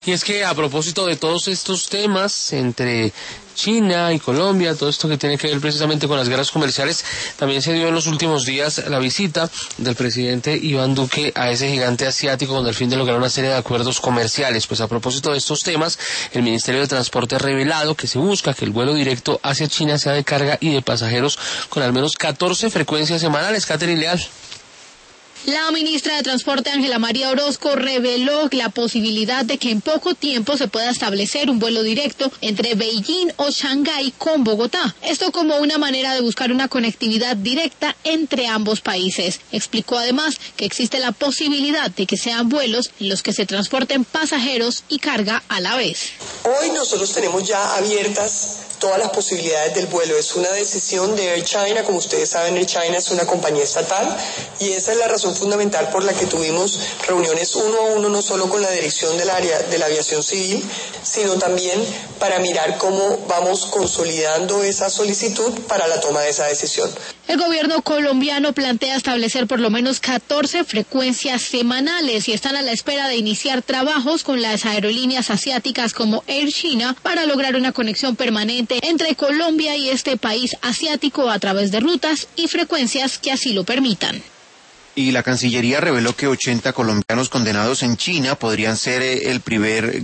Y es que a propósito de todos estos temas entre China y Colombia, todo esto que tiene que ver precisamente con las guerras comerciales, también se dio en los últimos días la visita del presidente Iván Duque a ese gigante asiático con el fin de lograr una serie de acuerdos comerciales. Pues a propósito de estos temas, el Ministerio de Transporte ha revelado que se busca que el vuelo directo hacia China sea de carga y de pasajeros con al menos 14 frecuencias semanales. Catherine Leal. La ministra de Transporte, Ángela María Orozco, reveló la posibilidad de que en poco tiempo se pueda establecer un vuelo directo entre Beijing o Shanghái con Bogotá. Esto como una manera de buscar una conectividad directa entre ambos países. Explicó además que existe la posibilidad de que sean vuelos en los que se transporten pasajeros y carga a la vez. Hoy nosotros tenemos ya abiertas todas las posibilidades del vuelo. Es una decisión de Air China. Como ustedes saben, Air China es una compañía estatal y esa es la razón fundamental por la que tuvimos reuniones uno a uno, no solo con la dirección del área de la aviación civil, sino también para mirar cómo vamos consolidando esa solicitud para la toma de esa decisión. El gobierno colombiano plantea establecer por lo menos 14 frecuencias semanales y están a la espera de iniciar trabajos con las aerolíneas asiáticas como Air China para lograr una conexión permanente entre Colombia y este país asiático a través de rutas y frecuencias que así lo permitan. Y la Cancillería reveló que 80 colombianos condenados en China podrían ser el primer